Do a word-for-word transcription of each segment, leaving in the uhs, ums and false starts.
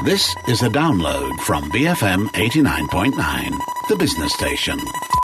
This is a download from B F M eighty-nine point nine, the business station.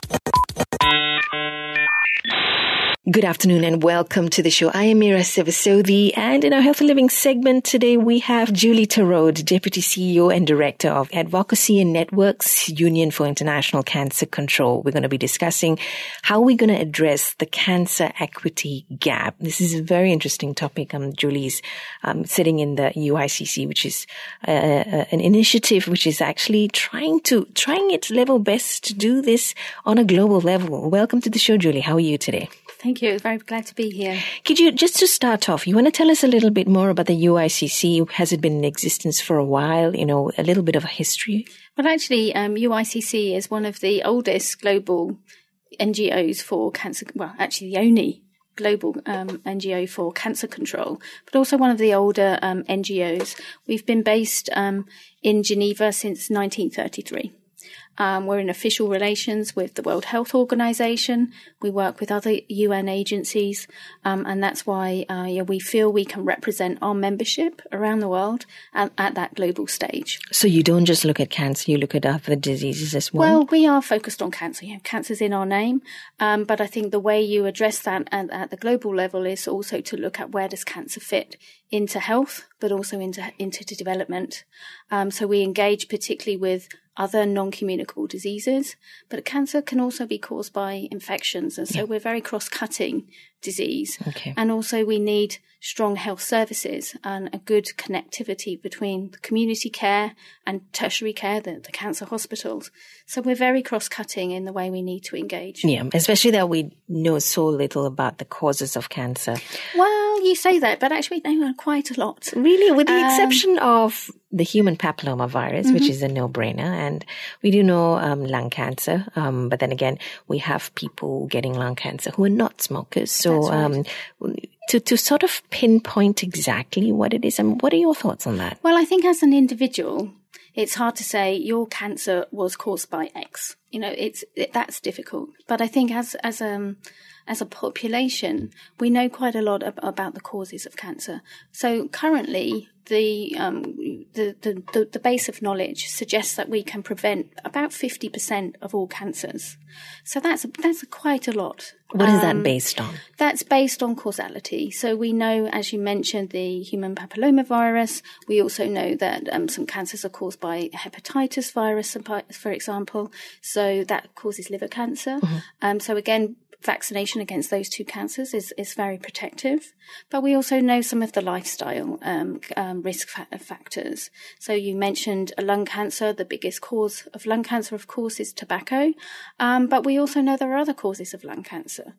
Good afternoon and welcome to the show. I am Mira Sevasodi, and in our Health and Living segment today we have Julie Tarode, Deputy C E O and Director of Advocacy and Networks, Union for International Cancer Control. We're going to be discussing how we're going to address the cancer equity gap. This is a very interesting topic. Um, Julie's um, sitting in the U I C C, which is uh, uh, an initiative which is actually trying to, trying its level best to do this on a global level. Welcome to the show, Julie. How are you today? Thank you. Very glad to be here. Could you, just to start off, you want to tell us a little bit more about the U I C C? Has it been in existence for a while? You know, a little bit of a history? Well, actually, um, U I C C is one of the oldest global N G Os for cancer, well, actually the only global um, N G O for cancer control, but also one of the older um, N G Os. We've been based um, in Geneva since nineteen thirty-three. Um, we're in official relations with the World Health Organization. We work with other U N agencies, um, and that's why uh, yeah, we feel we can represent our membership around the world at, at that global stage. So you don't just look at cancer, you look at other diseases as well? Well, we are focused on cancer. You know, cancer's in our name, um, but I think the way you address that at, at the global level is also to look at where does cancer fit into health, but also into into development. Um, so we engage particularly with other non-communicable diseases, but cancer can also be caused by infections. And so yeah. we're very cross-cutting disease. Okay. And also we need strong health services and a good connectivity between the community care and tertiary care, the, the cancer hospitals. So we're very cross-cutting in the way we need to engage. Yeah, especially that we know so little about the causes of cancer. Well, you say that, but actually we know quite a lot. Really? With the um, exception of the human papilloma virus, mm-hmm. which is a no-brainer. And we do know um, lung cancer. Um, but then again, we have people getting lung cancer who are not smokers. So right. um, to, to sort of pinpoint exactly what it is, I mean, what are your thoughts on that? Well, I think as an individual, it's hard to say your cancer was caused by X. You know, it's it, that's difficult. But I think as as um as a population, we know quite a lot ab- about the causes of cancer. So currently, the um the, the the the base of knowledge suggests that we can prevent about fifty percent of all cancers. So that's that's quite a lot. What is that um, based on? That's based on causality. So we know, as you mentioned, the human papilloma virus. We also know that um, some cancers are caused by hepatitis virus, for example. So that causes liver cancer. Mm-hmm. Um, so again, vaccination against those two cancers is, is very protective. But we also know some of the lifestyle um, um, risk fa- factors. So you mentioned lung cancer. The biggest cause of lung cancer, of course, is tobacco. Um, but we also know there are other causes of lung cancer.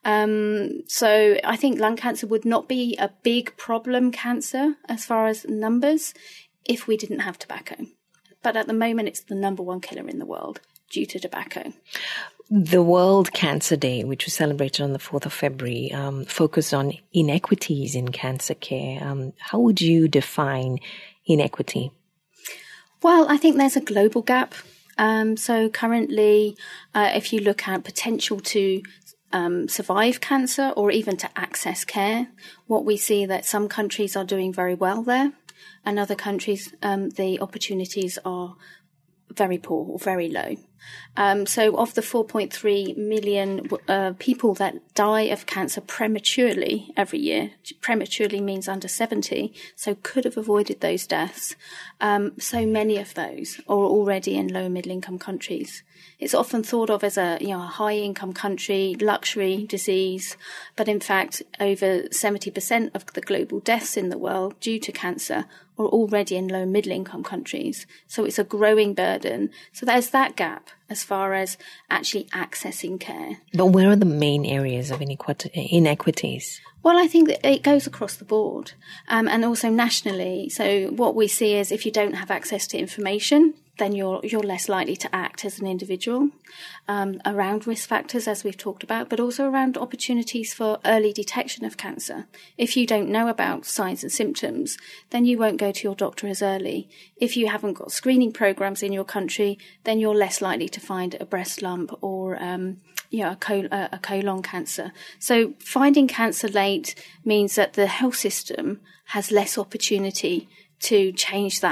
Um, so I think lung cancer would not be a big problem cancer as far as numbers if we didn't have tobacco. But at the moment, it's the number one killer in the world due to tobacco. The World Cancer Day, which was celebrated on the fourth of February, um, focused on inequities in cancer care. Um, how would you define inequity? Well, I think there's a global gap. Um, so currently, uh, if you look at potential to um, survive cancer or even to access care, what we see that some countries are doing very well there, and other countries, um, the opportunities are very poor or very low. Um, so of the four point three million uh, people that die of cancer prematurely every year, prematurely means under seventy, so could have avoided those deaths. Um, so many of those are already in low middle income countries. It's often thought of as a, you know, a high income country, luxury disease, but in fact, over seventy percent of the global deaths in the world due to cancer are already in low middle income countries. So it's a growing burden. So there's that gap as far as actually accessing care. But where are the main areas of inequities? Well, I think that it goes across the board, um, and also nationally. So what we see is if you don't have access to information, then you're you're less likely to act as an individual um, around risk factors, as we've talked about, but also around opportunities for early detection of cancer. If you don't know about signs and symptoms, then you won't go to your doctor as early. If you haven't got screening programs in your country, then you're less likely to find a breast lump or um, you know, a, col- a colon cancer. So finding cancer late means that the health system has less opportunity to change that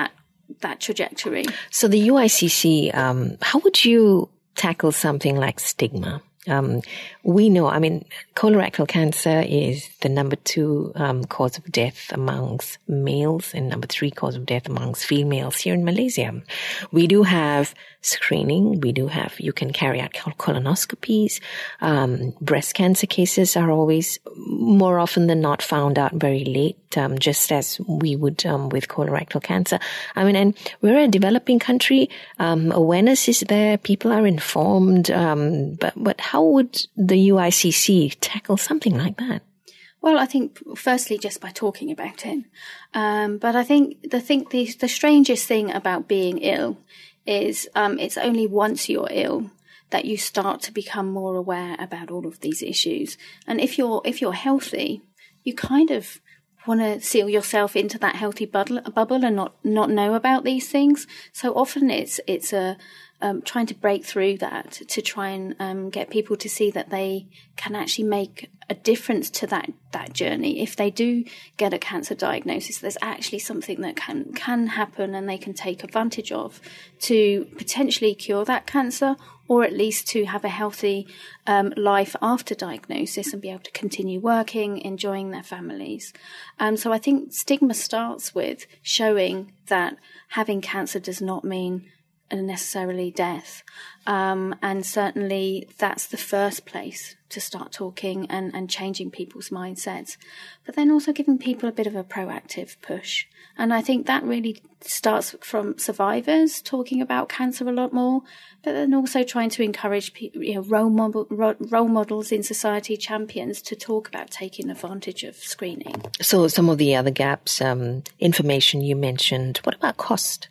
that trajectory. So the U I C C, um, how would you tackle something like stigma? Um, we know, I mean, colorectal cancer is the number two um, cause of death amongst males and number three cause of death amongst females here in Malaysia. We do have screening. We do have, you can carry out col- colonoscopies. Um, breast cancer cases are always more often than not found out very late, um, just as we would um, with colorectal cancer. I mean, and we're a developing country. Um, awareness is there. People are informed. Um, but, but how would the U I C C tackle something like that? Well, I think firstly just by talking about it. Um, but I think the think the, the strangest thing about being ill is um, it's only once you're ill that you start to become more aware about all of these issues. And if you're if you're healthy, you kind of want to seal yourself into that healthy bubble, bubble and not not know about these things. So often it's it's a Um, trying to break through that to try and um, get people to see that they can actually make a difference to that that journey. If they do get a cancer diagnosis, there's actually something that can can happen and they can take advantage of to potentially cure that cancer, or at least to have a healthy um, life after diagnosis and be able to continue working, enjoying their families. Um, so I think stigma starts with showing that having cancer does not mean necessarily death. Um, and certainly that's the first place to start talking and, and changing people's mindsets. But then also giving people a bit of a proactive push. And I think that really starts from survivors talking about cancer a lot more, but then also trying to encourage people, you know, role, model, role models in society, champions, to talk about taking advantage of screening. So some of the other gaps, um, information you mentioned, what about cost?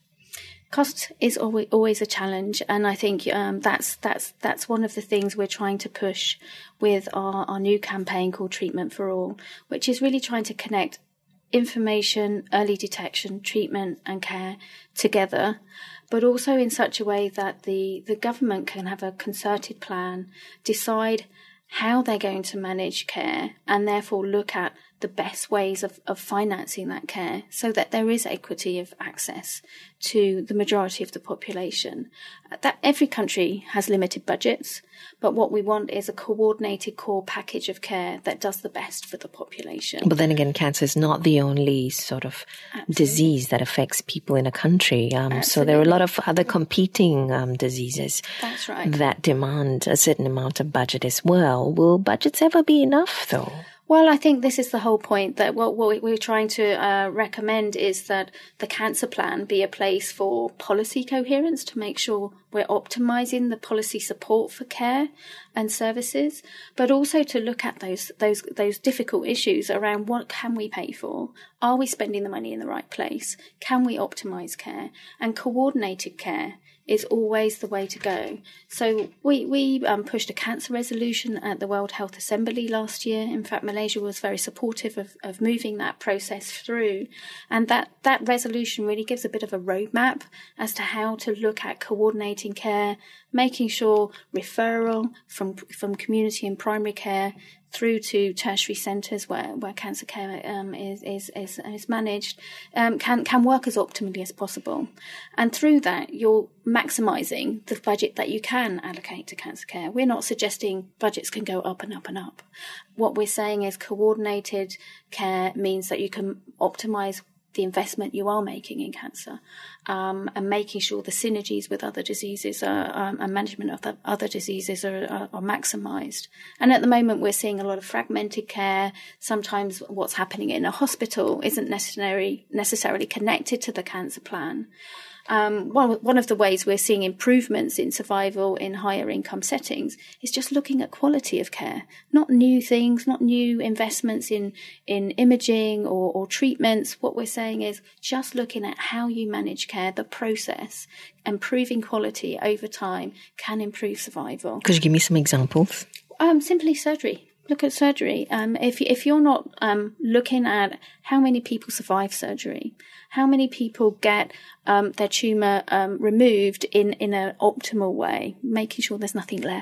Cost is always, always a challenge, and I think um, that's that's that's one of the things we're trying to push with our, our new campaign called Treatment for All, which is really trying to connect information, early detection, treatment and care together, but also in such a way that the, the government can have a concerted plan, decide how they're going to manage care, and therefore look at the best ways of, of financing that care so that there is equity of access to the majority of the population. That every country has limited budgets, but what we want is a coordinated core package of care that does the best for the population. But then again, cancer is not the only sort of Absolutely. disease that affects people in a country. Um, so there are a lot of other competing um, diseases That's right. that demand a certain amount of budget as well. Will budgets ever be enough, though? Well, I think this is the whole point, that what, what we're trying to uh, recommend is that the cancer plan be a place for policy coherence to make sure we're optimizing the policy support for care and services, but also to look at those those those difficult issues around what can we pay for? Are we spending the money in the right place? Can we optimize care? And coordinated care is always the way to go. So we, we um, pushed a cancer resolution at the World Health Assembly last year. In fact, Malaysia was very supportive of, of moving that process through. And that, that resolution really gives a bit of a roadmap as to how to look at coordinating care, making sure referral from, from community and primary care through to tertiary centres where, where cancer care um, is, is, is, is managed, um, can, can work as optimally as possible. And through that, you're maximising the budget that you can allocate to cancer care. We're not suggesting budgets can go up and up and up. What we're saying is coordinated care means that you can optimise the investment you are making in cancer, um, and making sure the synergies with other diseases are, um, and management of the other diseases are, are, are maximised. And at the moment, we're seeing a lot of fragmented care. Sometimes what's happening in a hospital isn't necessarily necessarily connected to the cancer plan. Um, one, one of the ways we're seeing improvements in survival in higher income settings is just looking at quality of care, not new things, not new investments in, in imaging or, or treatments. What we're saying is just looking at how you manage care, the process, improving quality over time can improve survival. Could you give me some examples? Um, simply surgery. Look at surgery. Um, if if you're not um, looking at how many people survive surgery, how many people get um, their tumour um, removed in, in an optimal way, making sure there's nothing left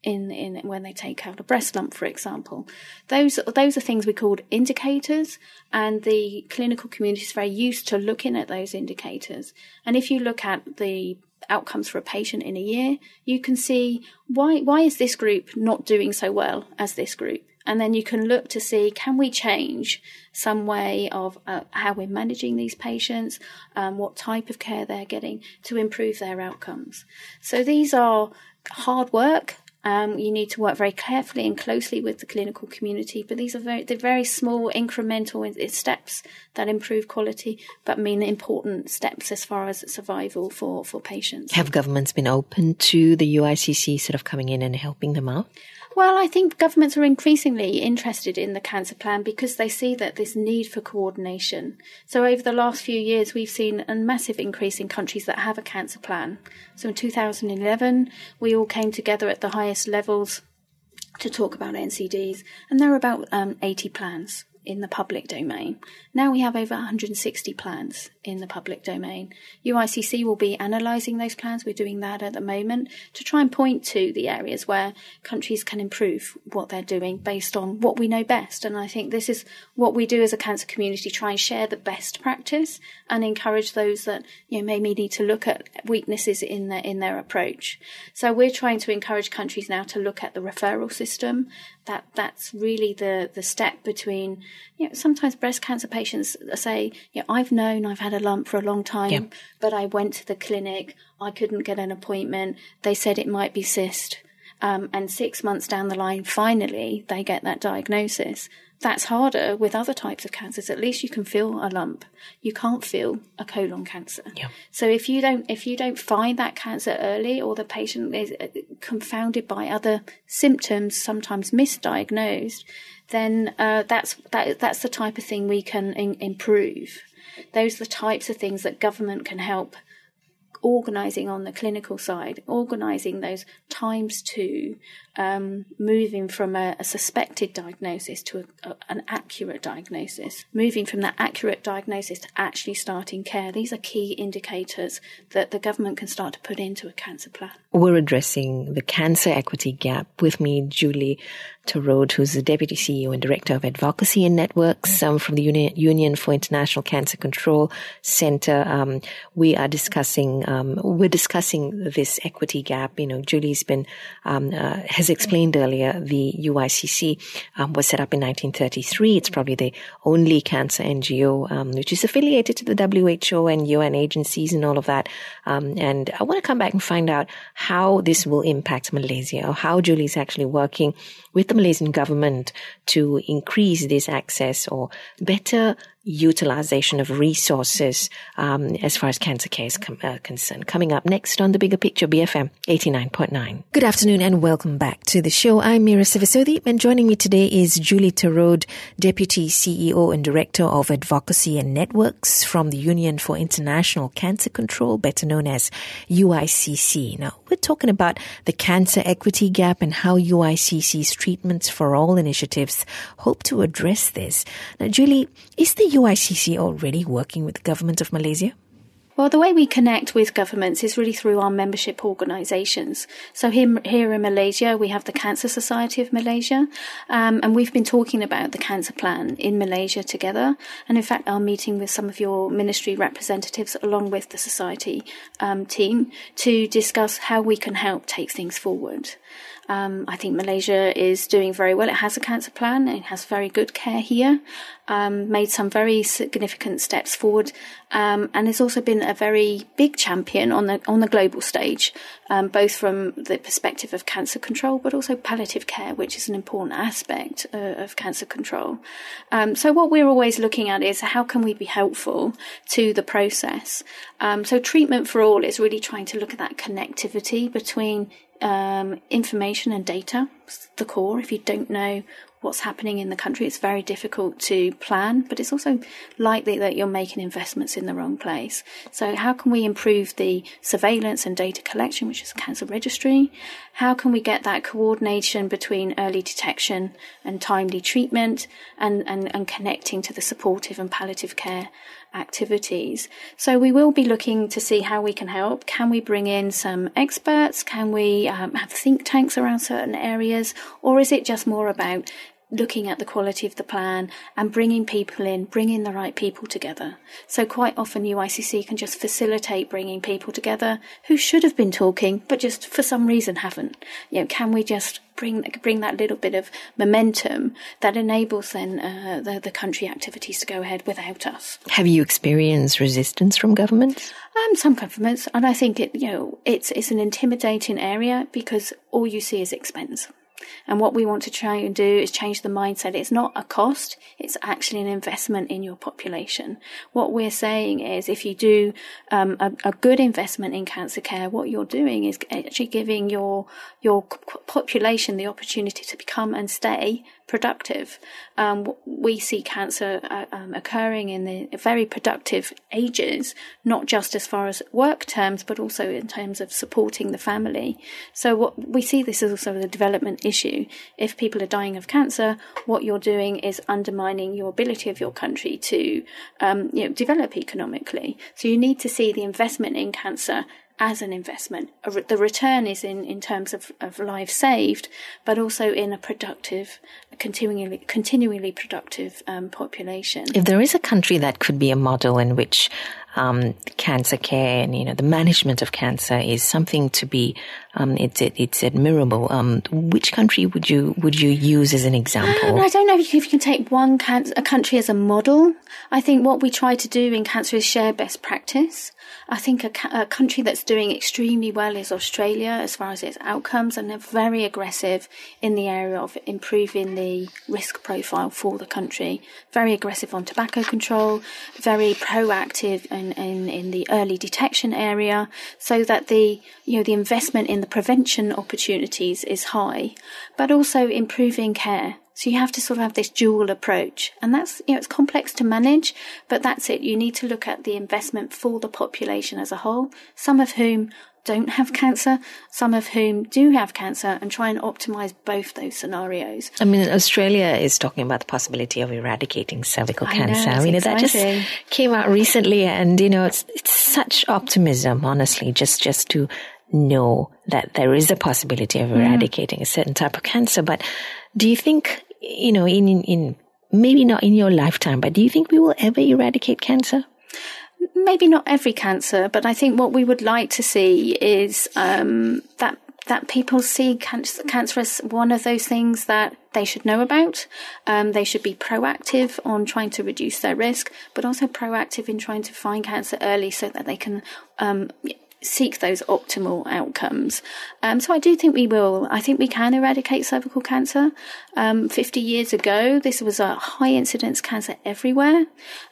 in, in when they take out a breast lump, for example. Those, those are things we call indicators, and the clinical community is very used to looking at those indicators. And if you look at the outcomes for a patient in a year, you can see why, why is this group not doing so well as this group? And then you can look to see, can we change some way of uh, how we're managing these patients, um, what type of care they're getting to improve their outcomes. So these are hard work. Um, you need to work very carefully and closely with the clinical community, but these are very, they're very small incremental steps that improve quality, but mean important steps as far as survival for, for patients. Have governments been open to the U I C C sort of coming in and helping them out? Well, I think governments are increasingly interested in the cancer plan because they see that this need for coordination. So over the last few years, we've seen a massive increase in countries that have a cancer plan. So in two thousand eleven, we all came together at the highest levels to talk about N C Ds, and there are about um, eighty plans in the public domain. Now we have over one hundred sixty plans in the public domain. U I C C will be analysing those plans. We're doing that at the moment to try and point to the areas where countries can improve what they're doing based on what we know best. And I think this is what we do as a cancer community, try and share the best practice and encourage those that, you know, maybe need to look at weaknesses in their, in their approach. So we're trying to encourage countries now to look at the referral system. That that's really the, the step between, you know, sometimes breast cancer patients say, you know, I've known I've had a lump for a long time, yeah. but I went to the clinic, I couldn't get an appointment, they said it might be cyst, um, and six months down the line, finally, they get that diagnosis. That's harder with other types of cancers. At least you can feel a lump. You can't feel a colon cancer. Yeah. So if you don't, if you don't find that cancer early, or the patient is confounded by other symptoms, sometimes misdiagnosed, then uh, that's that, that's the type of thing we can in, improve. Those are the types of things that government can help organising on the clinical side, organising those times to um, moving from a, a suspected diagnosis to a, a, an accurate diagnosis, moving from that accurate diagnosis to actually starting care. These are key indicators that the government can start to put into a cancer plan. We're addressing the cancer equity gap. With me, Julie Torode, who's the Deputy C E O and Director of Advocacy and Networks um, from the Uni- Union for International Cancer Control Center. Um, we are discussing, um, we're discussing this equity gap. You know, Julie's been, um, uh, has explained earlier, the U I C C um, was set up in nineteen thirty-three. It's probably the only cancer N G O um, which is affiliated to the W H O and U N agencies and all of that. Um, and I want to come back and find out how this will impact Malaysia, or how Julie's actually working with the Malaysian government to increase this access or better utilization of resources um, as far as cancer care is com- uh, concerned. Coming up next on The Bigger Picture, B F M eighty-nine point nine. Good afternoon and welcome back to the show. I'm Mira Sivasodi, and joining me today is Julie Torode, Deputy C E O and Director of Advocacy and Networks from the Union for International Cancer Control, better known as U I C C. Now, we're talking about the cancer equity gap and how U I C C's Treatments for All initiatives hope to address this. Now, Julie, is the U I C C already working with the government of Malaysia? Well, the way we connect with governments is really through our membership organisations. So here, here in Malaysia, we have the Cancer Society of Malaysia, um, and we've been talking about the cancer plan in Malaysia together. And in fact, I'm meeting with some of your ministry representatives along with the society um, team to discuss how we can help take things forward. Um, I think Malaysia is doing very well. It has a cancer plan. It has very good care here, um, made some very significant steps forward, um, and has also been a very big champion on the on the global stage, um, both from the perspective of cancer control, but also palliative care, which is an important aspect uh, of cancer control. Um, so what we're always looking at is how can we be helpful to the process. Um, so Treatment for All is really trying to look at that connectivity between Um, information and data, the core. If you don't know what's happening in the country, it's very difficult to plan, but it's also likely that you're making investments in the wrong place. So how can we improve the surveillance and data collection, which is a cancer registry? How can we get that coordination between early detection and timely treatment, and, and, and connecting to the supportive and palliative care activities. So we will be looking to see how we can help. Can we bring in some experts? Can we um, have think tanks around certain areas? Or is it just more about looking at the quality of the plan and bringing people in, bringing the right people together? So quite often U I C C can just facilitate bringing people together who should have been talking, but just for some reason haven't. You know, can we just bring bring that little bit of momentum that enables then uh, the, the country activities to go ahead without us? Have you experienced resistance from governments? Um, some governments, and I think it, you know, it's it's an intimidating area because all you see is expense. And what we want to try and do is change the mindset. It's not a cost, it's actually an investment in your population. What we're saying is if you do um, a, a good investment in cancer care, what you're doing is actually giving your your population the opportunity to become and stay productive. Um, we see cancer uh, um, occurring in the very productive ages, not just as far as work terms, but also in terms of supporting the family. So what we see this as also a development issue. If people are dying of cancer, what you're doing is undermining your ability of your country to um, you know, develop economically. So you need to see the investment in cancer as an investment. The return is in, in terms of, of lives saved, but also in a productive, continually, continually productive um, population. If there is a country that could be a model in which um, cancer care and, you know, the management of cancer is something to be, um, it's it, it's admirable. Um, which country would you would you use as an example? I don't know if you can take one can- a country as a model. I think what we try to do in cancer is share best practice. I think a, ca- a country that's doing extremely well is Australia as far as its outcomes, and they're very aggressive in the area of improving the risk profile for the country. Very aggressive on tobacco control, very proactive in, in, in the early detection area, so that the you know the investment in the prevention opportunities is high, but also improving care. So you have to sort of have this dual approach, and that's, you know, it's complex to manage, but that's it. You need to look at the investment for the population as a whole, some of whom don't have cancer, some of whom do have cancer, and try and optimize both those scenarios. I mean, Australia is talking about the possibility of eradicating cervical I cancer. know, I mean, exciting. That just came out recently, and, you know, it's, it's such optimism, honestly, just, just to know that there is a possibility of eradicating mm. a certain type of cancer. But do you think, you know, in, in, maybe not in your lifetime, but do you think we will ever eradicate cancer? Maybe not every cancer, but I think what we would like to see is um, that that people see cancer, cancer as one of those things that they should know about. Um, they should be proactive on trying to reduce their risk, but also proactive in trying to find cancer early so that they can um, seek those optimal outcomes. Um, so I do think we will. I think we can eradicate cervical cancer. Um, fifty years ago, this was a high incidence cancer everywhere.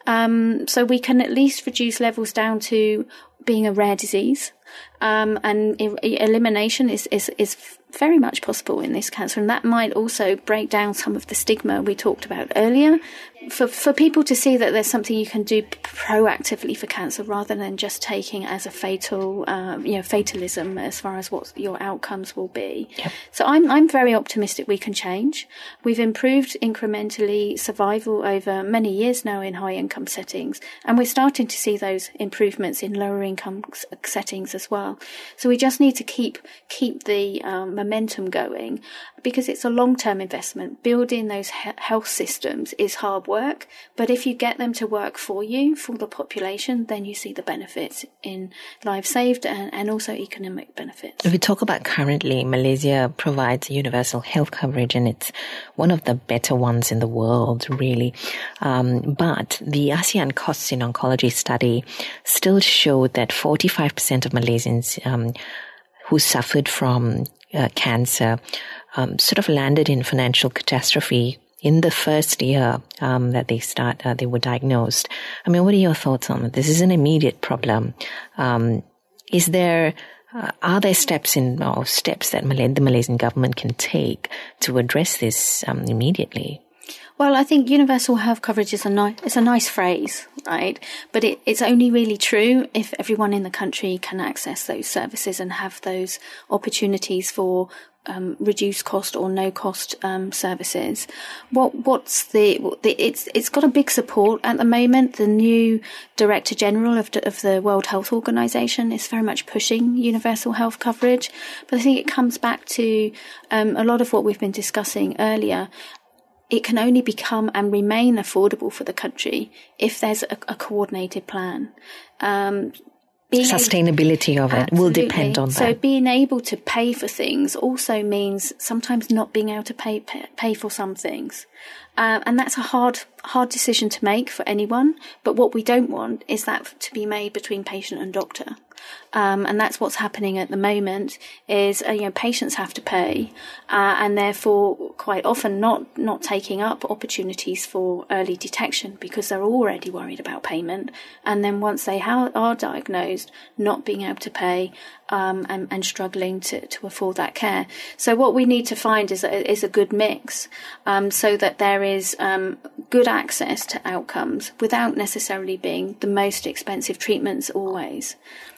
Um, so we can at least reduce levels down to being a rare disease. Um, and e- elimination is, is, is very much possible in this cancer. And that might also break down some of the stigma we talked about earlier. For, for people to see that there's something you can do proactively for cancer rather than just taking as a fatal, uh, you know, fatalism as far as what your outcomes will be. Yep. So I'm, I'm very optimistic we can change. We've improved incrementally survival over many years now in high income settings, and we're starting to see those improvements in lower income settings as well. So we just need to keep, keep the um, momentum going, because it's a long-term investment. Building those he- health systems is hard work, but if you get them to work for you, for the population, then you see the benefits in lives saved and, and also economic benefits. If we talk about currently, Malaysia provides universal health coverage, and it's one of the better ones in the world, really. Um, but the ASEAN Costs in Oncology study still showed that forty-five percent of Malaysians um, who suffered from uh, cancer um, sort of landed in financial catastrophe in the first year um, that they start, uh, they were diagnosed. I mean, what are your thoughts on it? This is an immediate problem. Um, is there, uh, are there steps in, or steps that Malay, the Malaysian government can take to address this um, immediately? Well, I think universal health coverage is a nice, it's a nice phrase, right? But it, it's only really true if everyone in the country can access those services and have those opportunities for um, reduced cost or no cost um, services. What what's the, the it's it's got a big support at the moment. The new Director General of the, of the World Health Organization is very much pushing universal health coverage, but I think it comes back to um, a lot of what we've been discussing earlier. It can only become and remain affordable for the country if there's a, a coordinated plan. Um, Being Sustainability able, of it absolutely. will depend on that. So being able to pay for things also means sometimes not being able to pay pay, pay for some things. Uh, and that's a hard, hard decision to make for anyone. But what we don't want is that to be made between patient and doctor. Um, and that's what's happening at the moment is, uh, you know, patients have to pay, uh, and therefore quite often not, not taking up opportunities for early detection because they're already worried about payment. And then once they ha- are diagnosed, not being able to pay, um, and, and struggling to, to afford that care. So what we need to find is a, is a good mix, um, so that there is, um, good access to outcomes without necessarily being the most expensive treatments always.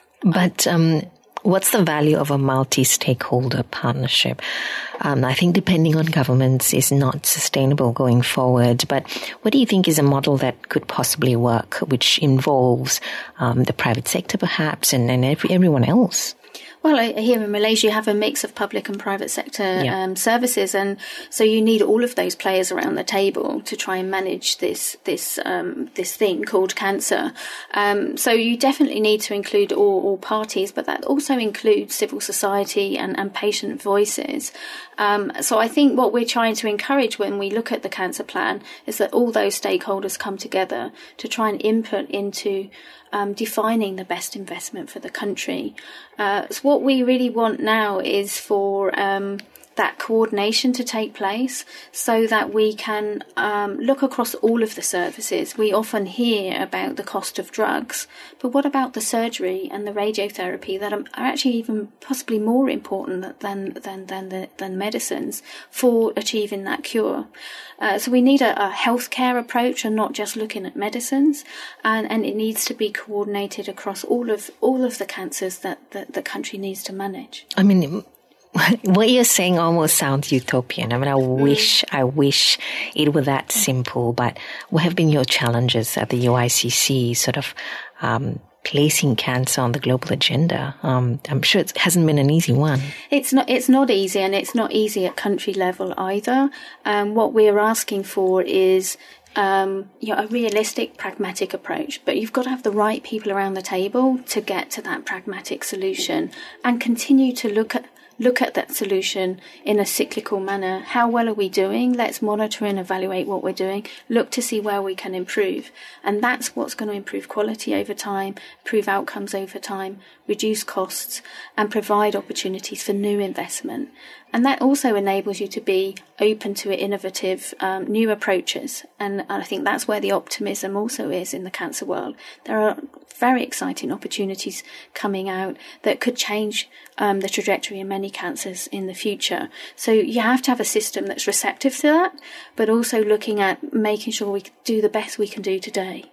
But um, what's the value of a multi-stakeholder partnership? Um, I think depending on governments is not sustainable going forward. But what do you think is a model that could possibly work, which involves um, the private sector perhaps and, and every, everyone else? Well, here in Malaysia, you have a mix of public and private sector yeah. um, services, and so you need all of those players around the table to try and manage this this um, this thing called cancer. Um, so you definitely need to include all, all parties, but that also includes civil society and, and patient voices. Um, so I think what we're trying to encourage when we look at the cancer plan is that all those stakeholders come together to try and input into Um, defining the best investment for the country. Uh, so what we really want now is for um, that coordination to take place so that we can um, look across all of the services. We often hear about the cost of drugs, but what about the surgery and the radiotherapy that are, are actually even possibly more important than than than, the, than medicines for achieving that cure? Uh, so we need a, a healthcare approach and not just looking at medicines, and, and it needs to be coordinated across all of all of the cancers that, that the country needs to manage. I mean, what you're saying almost sounds utopian. I mean, I wish, I wish it were that simple, but what have been your challenges at the U I C C sort of um, placing cancer on the global agenda? Um, I'm sure it hasn't been an easy one. It's not, it's not easy, and it's not easy at country level either. Um, what we're asking for is Um, you know, a realistic, pragmatic approach, but you've got to have the right people around the table to get to that pragmatic solution and continue to look at look at that solution in a cyclical manner. How well are we doing? Let's monitor and evaluate what we're doing. Look to see where we can improve. And that's what's going to improve quality over time, improve outcomes over time, reduce costs, and provide opportunities for new investment. And that also enables you to be open to innovative um, new approaches. And I think that's where the optimism also is in the cancer world. There are very exciting opportunities coming out that could change um, the trajectory of many cancers in the future. So you have to have a system that's receptive to that, but also looking at making sure we do the best we can do today.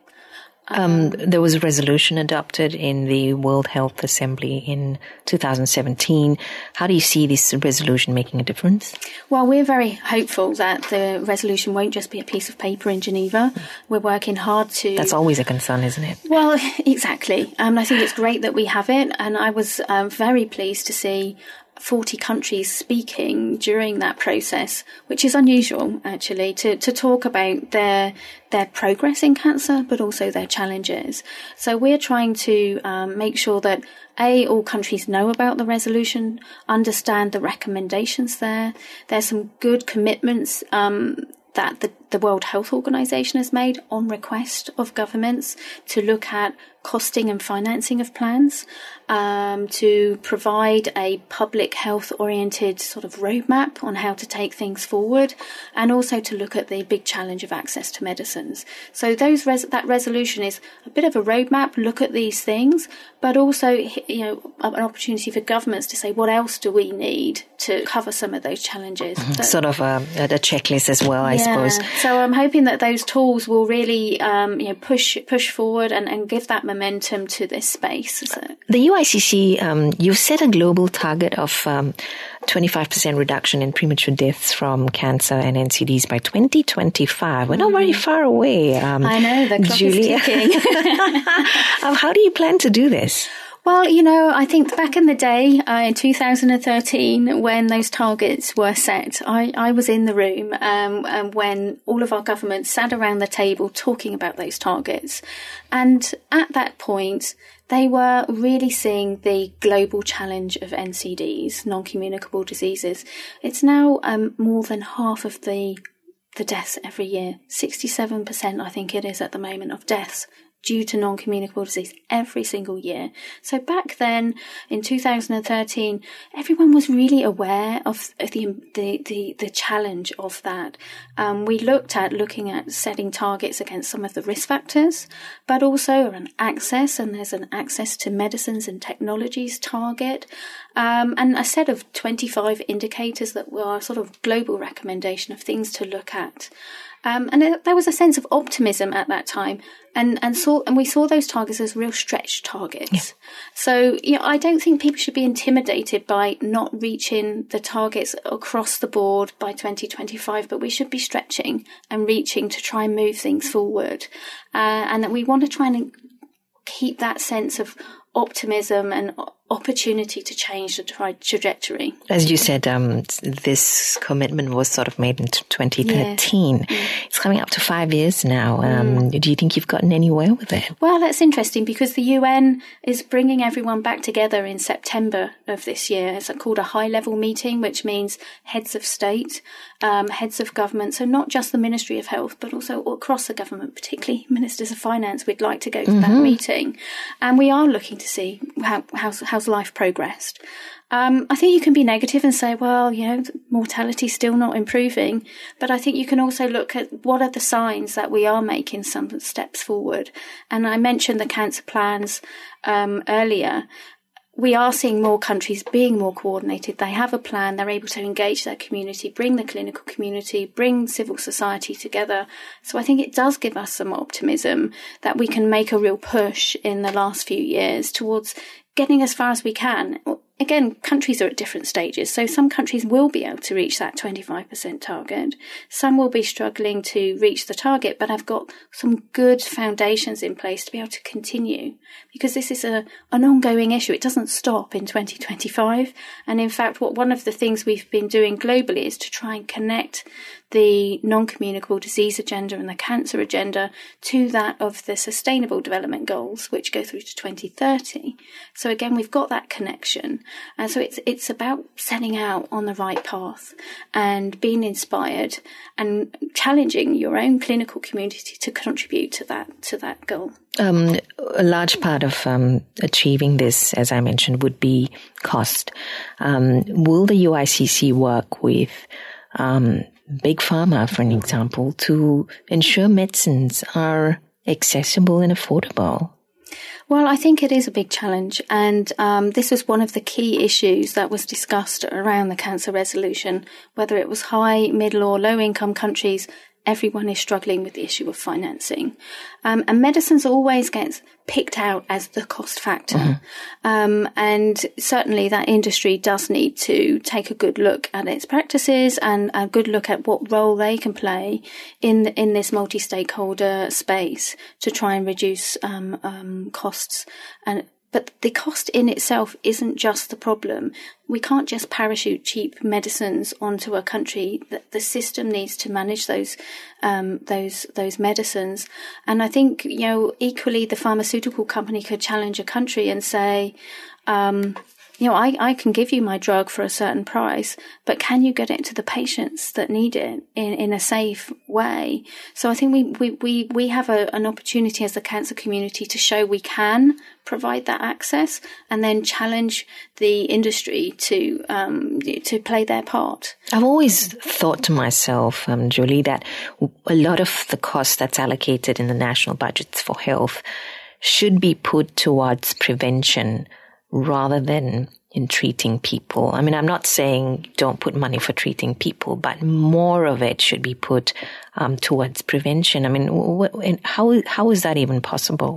Um, there was a resolution adopted in the World Health Assembly in two thousand seventeen. How do you see this resolution making a difference? Well, we're very hopeful that the resolution won't just be a piece of paper in Geneva. We're working hard to... That's always a concern, isn't it? Well, exactly. Um, I think it's great that we have it, and I was um, very pleased to see forty countries speaking during that process, which is unusual, actually, to, to talk about their their progress in cancer, but also their challenges. So we're trying to um, make sure that, A, all countries know about the resolution, understand the recommendations there. There's some good commitments um, that the, the World Health Organization has made on request of governments to look at costing and financing of plans, um, to provide a public health oriented sort of roadmap on how to take things forward, and also to look at the big challenge of access to medicines. So those res- that resolution is a bit of a roadmap, look at these things, but also, you know, an opportunity for governments to say, what else do we need to cover some of those challenges? Mm-hmm. So, sort of a, a checklist as well, I yeah. suppose. So I'm hoping that those tools will really, um, you know, push push forward and, and give that momentum to this space. So. The U I C C, um, you've set a global target of um, twenty-five percent reduction in premature deaths from cancer and N C Ds by twenty twenty-five. We're not very far away. Um, I know, the clock Julia. is ticking. um, how do you plan to do this? Well, you know, I think back in the day, uh, in two thousand thirteen, when those targets were set, I, I was in the room um, and when all of our governments sat around the table talking about those targets. And at that point, they were really seeing the global challenge of N C Ds, non-communicable diseases. It's now um, more than half of the the deaths every year. sixty-seven percent, I think it is at the moment, of deaths due to non-communicable disease every single year. So back then, in two thousand thirteen, everyone was really aware of the the the, the challenge of that. Um, we looked at looking at setting targets against some of the risk factors, but also around access, and there's an access to medicines and technologies target, um, and a set of twenty-five indicators that were a sort of global recommendation of things to look at. Um, and it, there was a sense of optimism at that time, and and saw and we saw those targets as real stretch targets. Yeah. So, you know, I don't think people should be intimidated by not reaching the targets across the board by twenty twenty-five, but we should be stretching and reaching to try and move things forward, uh, and that we want to try and keep that sense of optimism and opportunity to change the tra- trajectory. As you said, um, this commitment was sort of made in twenty thirteen. Yeah. Mm. It's coming up to five years now. Um, mm. Do you think you've gotten anywhere with it? Well, that's interesting because the U N is bringing everyone back together in September of this year. It's called a high-level meeting, which means heads of state, um, heads of government, so not just the Ministry of Health, but also across the government, particularly ministers of finance. We'd like to go to mm-hmm. that meeting. And we are looking to see how, how, how's life progressed. Um, I think you can be negative and say, well, you know, mortality's still not improving. But I think you can also look at what are the signs that we are making some steps forward. And I mentioned the cancer plans um, earlier. We are seeing more countries being more coordinated. They have a plan. They're able to engage their community, bring the clinical community, bring civil society together. So I think it does give us some optimism that we can make a real push in the last few years towards getting as far as we can. Again, countries are at different stages. So some countries will be able to reach that twenty-five percent target. Some will be struggling to reach the target, but have got some good foundations in place to be able to continue. Because this is a an ongoing issue. It doesn't stop in twenty twenty-five. And in fact, what one of the things we've been doing globally is to try and connect the non-communicable disease agenda and the cancer agenda to that of the Sustainable Development Goals, which go through to twenty thirty. So again, we've got that connection. And so it's it's about setting out on the right path and being inspired and challenging your own clinical community to contribute to that to that goal. Um, a large part of um, achieving this, as I mentioned, would be cost. Um, will the U I C C work with um, Big Pharma, for an example, to ensure medicines are accessible and affordable? Well, I think it is a big challenge, and um, this was one of the key issues that was discussed around the cancer resolution, whether it was high, middle or low income countries. Everyone is struggling with the issue of financing. Um, and medicines always gets picked out as the cost factor. Mm-hmm. Um, and certainly that industry does need to take a good look at its practices and a good look at what role they can play in in this multi-stakeholder space to try and reduce um, um, costs. And But the cost in itself isn't just the problem. We can't just parachute cheap medicines onto a country. The, the system needs to manage those, um, those, those medicines. And I think, you know, equally the pharmaceutical company could challenge a country and say, um, you know, I, I can give you my drug for a certain price, but can you get it to the patients that need it in, in a safe way? So I think we, we, we, we have a, an opportunity as the cancer community to show we can provide that access and then challenge the industry to, um, to play their part. I've always thought to myself, um, Julie, that a lot of the cost that's allocated in the national budgets for health should be put towards prevention rather than in treating people. I mean, I'm not saying don't put money for treating people, but more of it should be put um, towards prevention. I mean, what, how how is that even possible?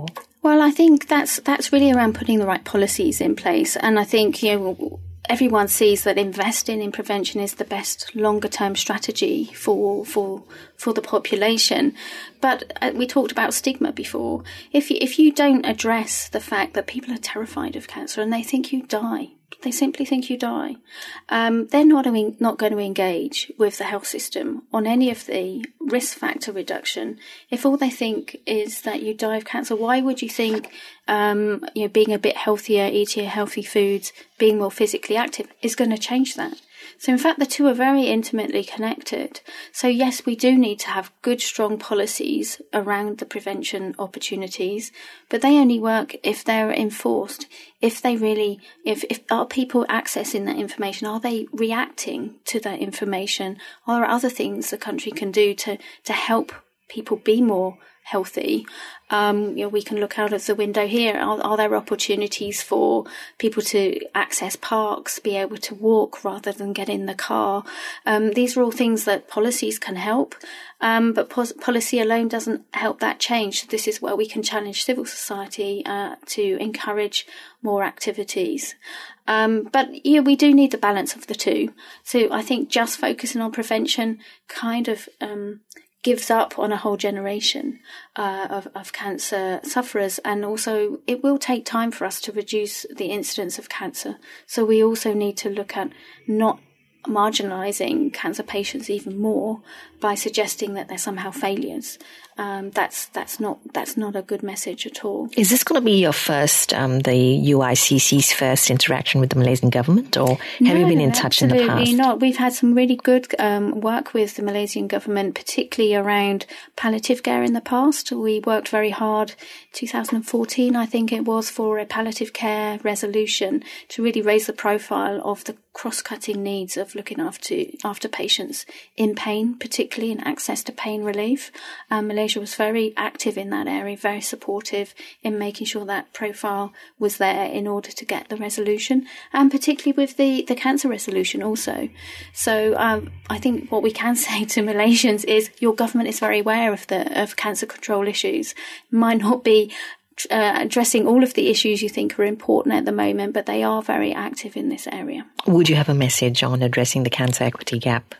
Well, I think that's that's really around putting the right policies in place. And I think, you know, everyone sees that investing in prevention is the best longer term strategy for for for the population. But uh, we talked about stigma before. If you, if you don't address the fact that people are terrified of cancer and they think you die, they simply think you die, um, they're not not going to engage with the health system on any of the risk factor reduction. If all they think is that you die of cancer, why would you think um, you know, being a bit healthier, eating healthy foods, being more physically active is going to change that? So in fact, the two are very intimately connected. So yes, we do need to have good, strong policies around the prevention opportunities, but they only work if they're enforced. If they really, if, if are people accessing that information? Are they reacting to that information? Are there other things the country can do to, to help people be more healthy? Um, you know, we can look out of the window here. Are, are there opportunities for people to access parks, be able to walk rather than get in the car? Um, these are all things that policies can help, um, but pos- policy alone doesn't help that change. So this is where we can challenge civil society uh, to encourage more activities. Um, but yeah, we do need the balance of the two. So I think just focusing on prevention kind of um, gives up on a whole generation uh, of, of cancer sufferers. And also it will take time for us to reduce the incidence of cancer. So we also need to look at not marginalising cancer patients even more by suggesting that they're somehow failures. Um, that's that's not that's not a good message at all. Is this going to be your first, um, the U I C C's first interaction with the Malaysian government, or have no, you been in touch in the past? Absolutely not. We've had some really good um, work with the Malaysian government, particularly around palliative care in the past. We worked very hard, twenty fourteen, I think it was, for a palliative care resolution to really raise the profile of the cross-cutting needs of looking after after patients in pain, particularly in access to pain relief. Um, Malaysia was very active in that area, very supportive in making sure that profile was there in order to get the resolution, and particularly with the, the cancer resolution also. So um, I think what we can say to Malaysians is your government is very aware of the of cancer control issues. Might not be Uh, addressing all of the issues you think are important at the moment, but they are very active in this area. Would you have a message on addressing the cancer equity gap?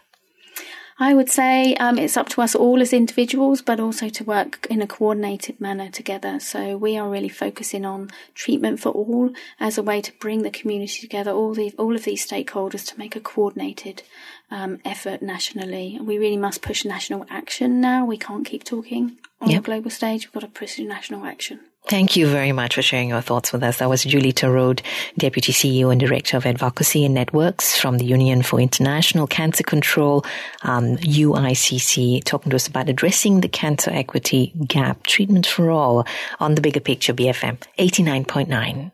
I would say um, it's up to us all as individuals, but also to work in a coordinated manner together. So we are really focusing on treatment for all as a way to bring the community together, all the all of these stakeholders, to make a coordinated um, effort nationally. We really must push national action now. We can't keep talking on yep. the global stage. We've got to push national action. Thank you very much for sharing your thoughts with us. That was Julie Tarrode, Deputy C E O and Director of Advocacy and Networks from the Union for International Cancer Control, um, U I C C, talking to us about addressing the cancer equity gap, treatment for all, on The Bigger Picture, B F M eighty-nine point nine.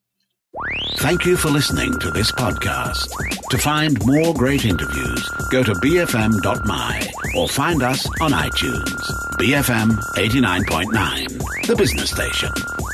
Thank you for listening to this podcast. To find more great interviews, go to b f m dot m y or find us on iTunes. B F M eighty-nine point nine, the business station.